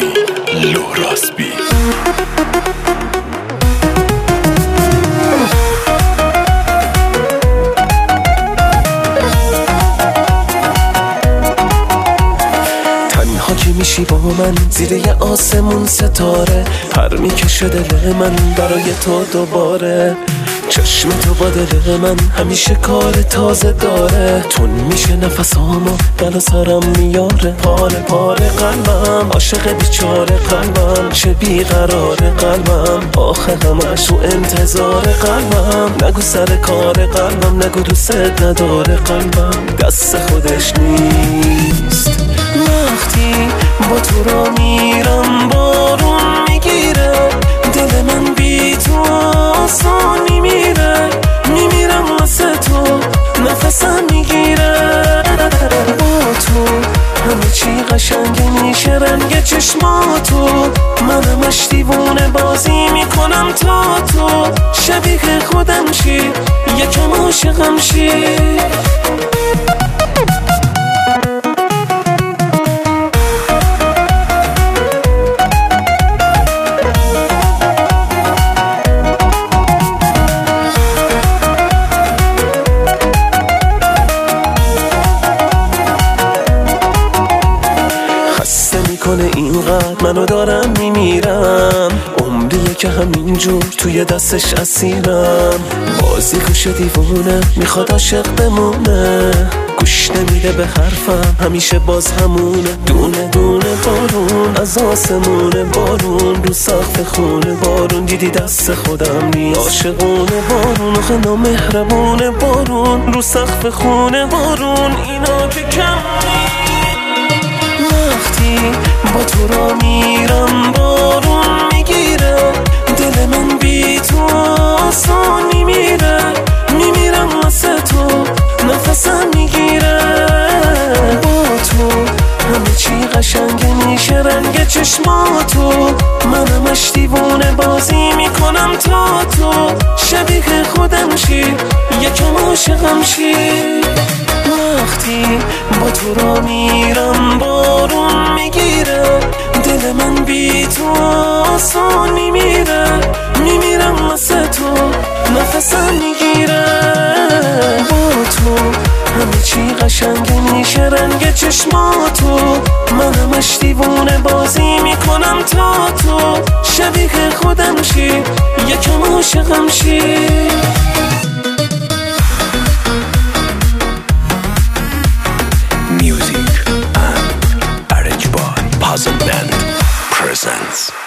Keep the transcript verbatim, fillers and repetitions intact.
لوراسبی. تنها که میشی با من زیر یه آسمون ستاره، پر میکشه دل من برای تو دوباره. چشم تو با دل من همیشه کار تازه داره، تون میشه نفسامو دل و سرم میاره. پاره پاره قلبم عاشق بیچاره قلبم، چه بیقرار قلبم آخه همش تو انتظار قلبم. نگو سر کار قلبم، نگو دوست نداره قلبم، دست خودش نیست. وقتی با تو را میرم بارون میگیره، دل من بی تو آسان میمیره. میمیرم واسه تو نفسم میگیره. با تو همه چی قشنگه میشه، رنگ چشماتو من همش دیوونه بازی میکنم تا تو شبیه خودم شی، یکم عاشقم شی. کنه اینقدر منو دارم میمیرم، عمریه که همینجور توی دستش اسیرم. بازی گوش دیوونه میخواد عاشق بمونه، گوش نمیده به حرفم همیشه باز همونه. دونه دونه بارون از آسمونه، بارون رو سقف خونه، بارون دیدی دست خودم نیست. عاشقونه بارون آخه نامهربونه، بارون رو سقف خونه، بارون اینا که کم نیست. وقتی با تو را میرم بارون میگیره، دل من بی تو آسان میمیره. میمیرم واسه تو نفسم میگیره. با تو همه چی قشنگه میشه، رنگ چشماتو من همش دیوونه بازی میکنم تا تو شبیه خودم شی، یکم عاشقم شی. وقتی با تو را میرم بارون میگیره، دل من بی تو آسان میمیره. میمیرم واسه تو نفسم میگیره. با تو همه چی قشنگه میشه، رنگ چشماتو من همش دیوونه بازی میکنم تا تو شبیه خودم شی، یکم عاشقم شی. Music and arranged by Puzzle Band presents